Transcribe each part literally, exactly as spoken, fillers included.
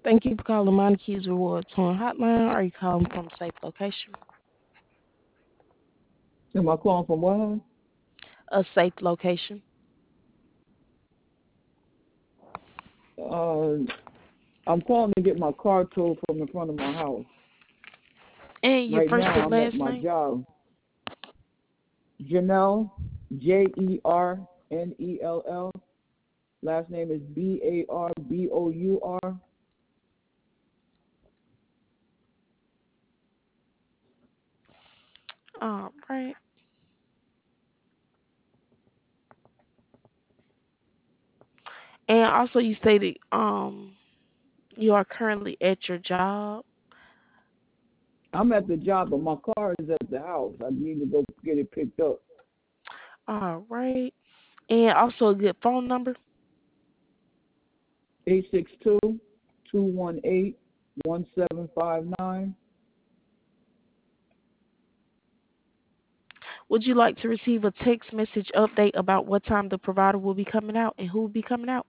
Thank you for calling Monty Keys Rewards Horn Hotline. Are you calling from a safe location? Am I calling from what? A safe location. Uh, I'm calling to get my car towed from in front of my house. And your Right first now, and I'm at last my name? job. Janelle, J E R N E L L. Last name is B A R B O U R. All right. And also, you stated um you are currently at your job. I'm at the job, but my car is at the house. I need to go get it picked up. All right. And also a good phone number. eight six two, two one eight, one seven five nine. Would you like to receive a text message update about what time the provider will be coming out and who will be coming out?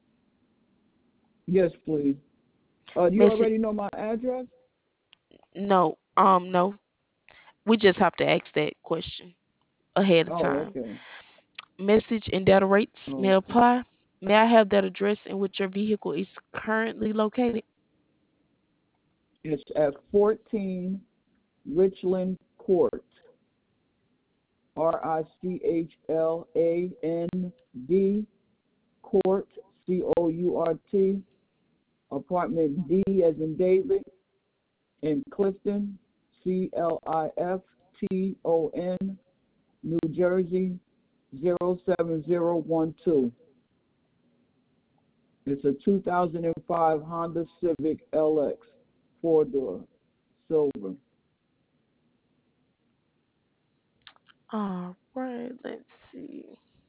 Yes, please. Uh, you Message? already know my address? No. Um. No. We just have to ask that question ahead of Oh, time. okay. Message and data rates may Okay. apply. May I have that address in which your vehicle is currently located? It's at fourteen Richland Court, R I C H L A N D, Court, C O U R T, apartment D as in David, in Clifton, C L I F T O N, New Jersey, zero seven zero one two. It's a two thousand five Honda Civic L X, four-door, silver. All right, let's see.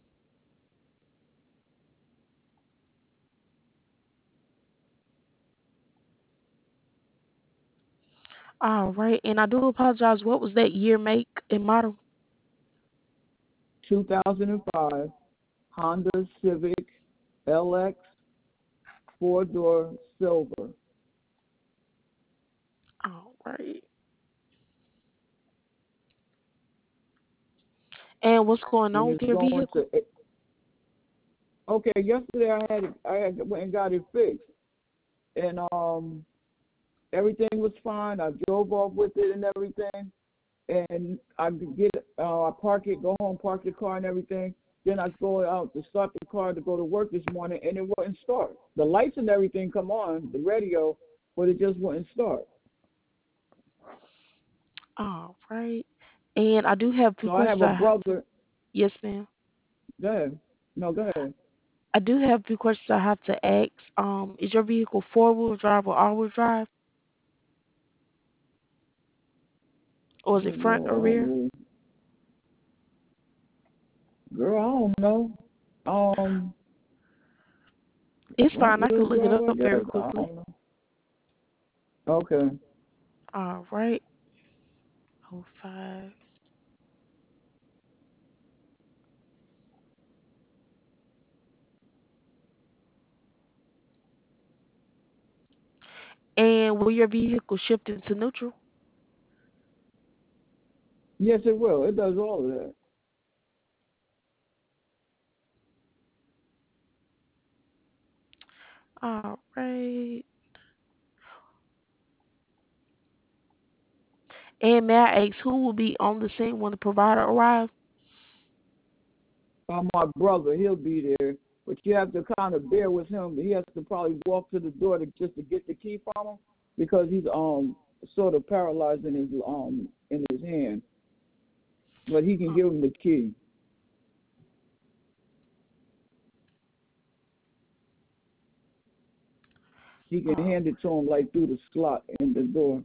All right, and I do apologize. What was that year, make, and model? two thousand five Honda Civic L X, four-door, silver. All right. And what's going And on with it's your going vehicle? to, okay, yesterday I had it, I had went and got it fixed. And um, everything was fine. I drove off with it and everything. And I could get, uh, I park it, go home, park the car and everything. Then I go out to start the car to go to work this morning, and it wouldn't start. The lights and everything come on, the radio, but it just wouldn't start. All right. And I do have a few So I questions have a I have to. brother. Yes, ma'am. Go ahead. No, go ahead. I do have a few questions I have to ask. Um, is your vehicle four-wheel drive or all-wheel drive, or is it front or rear? Oh, girl, I don't know. Um, It's front fine. I can wheel look it drive, up I very guess. I quickly. don't know. Okay. All right. Oh five. And will your vehicle shift into neutral? Yes, it will. It does all of that. All right. And may I ask who will be on the scene when the provider arrives? Uh, my brother, he'll be there, but you have to kind of bear with him. He has to probably walk to the door to just to get the key from him because he's um sort of paralyzed in his um in his hand, but he can give him the key. He can Uh, hand it to him like through the slot in the door.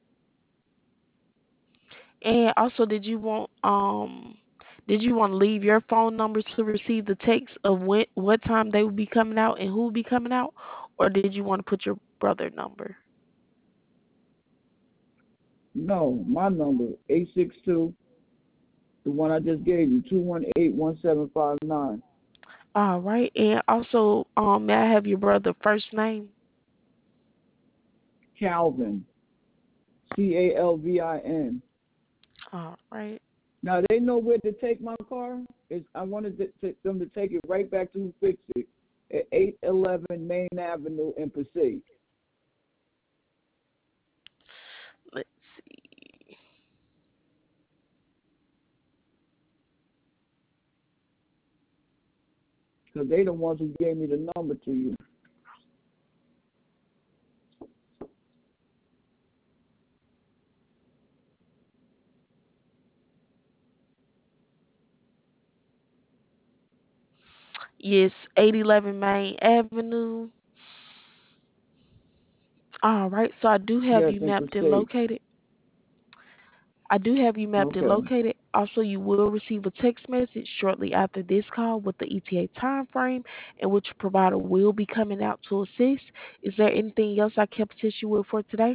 and also, did you want um, did you want to leave your phone numbers to receive the text of when, what time they will be coming out and who will be coming out, or did you want to put your brother number? No, my number eight six two, the one I just gave you, two one eight one seven five nine. All right. And also, um, may I have your brother first name? Calvin, C A L V I N. All right. Now they know where to take my car. It's, I wanted to, to, them to take it right back to who fixed it at eight eleven Main Avenue in Passaic. Let's see. Because they the ones who gave me the number to you. Yes, eight eleven Main Avenue. All right. So I do have Yes, you in mapped and Passaic. located. I do have you mapped and Okay. located. Also, you will receive a text message shortly after this call with the E T A time frame in which provider will be coming out to assist. Is there anything else I can assist you with for today?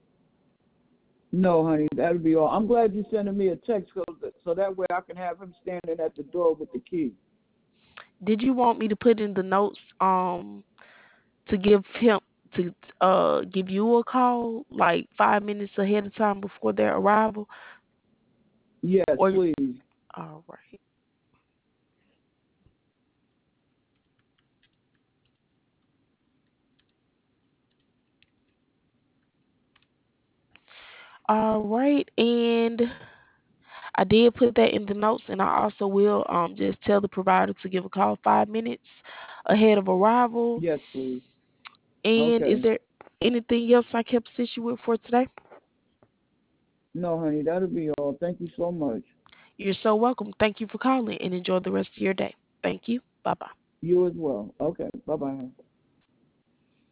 No, honey, that'll be all. I'm glad you're sending me a text so that, so that way I can have him standing at the door with the key. Did you want me to put in the notes um to give him to uh give you a call like five minutes ahead of time before their arrival? Yes, Or please. all right. All right, and I did put that in the notes, and I also will um just tell the provider to give a call five minutes ahead of arrival. Yes, please. And is Okay. there anything else I can assist you with for today? No, honey, that'll be all. Thank you so much. You're so welcome. Thank you for calling, and enjoy the rest of your day. Thank you. Bye bye. You as well. Okay. Bye-bye.